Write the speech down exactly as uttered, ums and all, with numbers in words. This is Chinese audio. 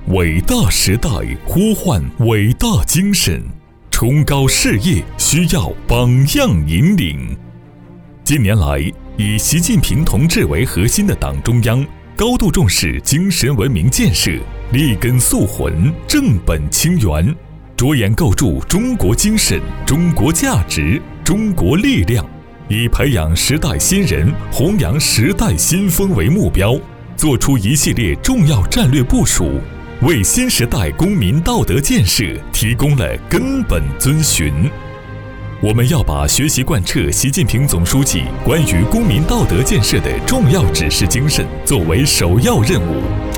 伟大时代呼唤伟大精神，崇高事业需要榜样引领。近年来，以习近平同志为核心的党中央高度重视精神文明建设，立根塑魂，正本清源，着眼构筑中国精神、中国价值、中国力量，以培养时代新人、弘扬时代新风为目标，做出一系列重要战略部署，为新时代公民道德建设提供了根本遵循。我们要把学习贯彻习近平总书记关于公民道德建设的重要指示精神作为首要任务，